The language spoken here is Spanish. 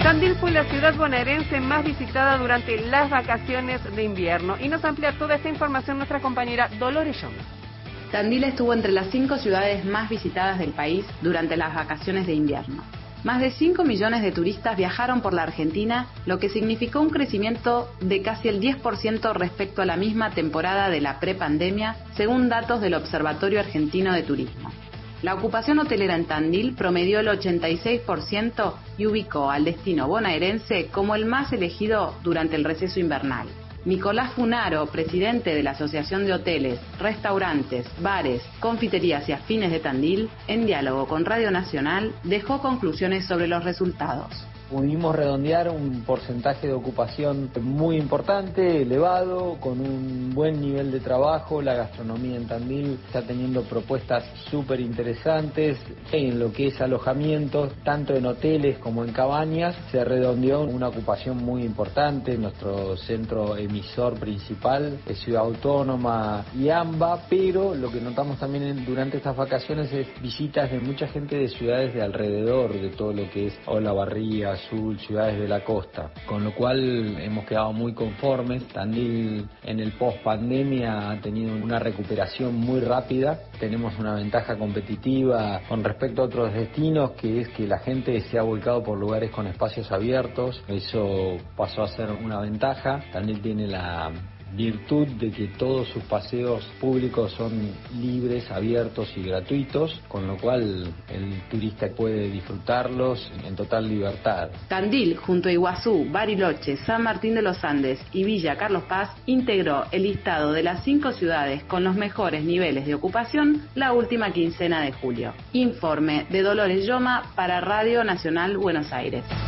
Tandil fue la ciudad bonaerense más visitada durante las vacaciones de invierno. Y nos amplía toda esta información nuestra compañera Dolores Yoma. Tandil estuvo entre las 5 ciudades más visitadas del país durante las vacaciones de invierno. Más de 5 millones de turistas viajaron por la Argentina, lo que significó un crecimiento de casi el 10% respecto a la misma temporada de la prepandemia, según datos del Observatorio Argentino de Turismo. La ocupación hotelera en Tandil promedió el 86% y ubicó al destino bonaerense como el más elegido durante el receso invernal. Nicolás Funaro, presidente de la Asociación de Hoteles, Restaurantes, Bares, Confiterías y Afines de Tandil, en diálogo con Radio Nacional, dejó conclusiones sobre los resultados. Pudimos redondear un porcentaje de ocupación muy importante, elevado, con un buen nivel de trabajo. La gastronomía en Tandil está teniendo propuestas súper interesantes en lo que es alojamientos, tanto en hoteles como en cabañas. Se redondeó una ocupación muy importante. Nuestro centro emisor principal es Ciudad Autónoma y AMBA, pero lo que notamos también durante estas vacaciones es visitas de mucha gente de ciudades de alrededor, de todo lo que es Olavarría, Azul, ciudades de la costa, con lo cual hemos quedado muy conformes. Tandil en el post-pandemia ha tenido una recuperación muy rápida. Tenemos una ventaja competitiva con respecto a otros destinos, que es que la gente se ha volcado por lugares con espacios abiertos. Eso pasó a ser una ventaja. Tandil tiene la virtud de que todos sus paseos públicos son libres, abiertos y gratuitos, con lo cual el turista puede disfrutarlos en total libertad. Tandil, junto a Iguazú, Bariloche, San Martín de los Andes y Villa Carlos Paz, integró el listado de las 5 ciudades con los mejores niveles de ocupación la última quincena de julio. Informe de Dolores Yoma para Radio Nacional Buenos Aires.